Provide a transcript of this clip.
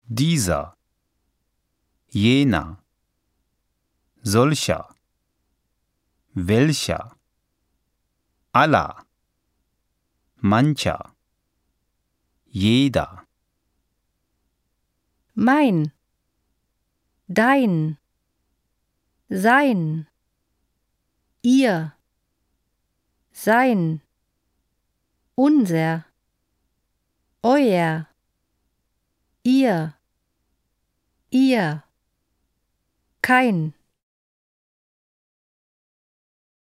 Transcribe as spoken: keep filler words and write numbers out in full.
dieser, jener, solcher, welcher, aller, mancher, jeder. Mein, dein, sein, ihr, sein, unser, euer, ihr, ihr, kein.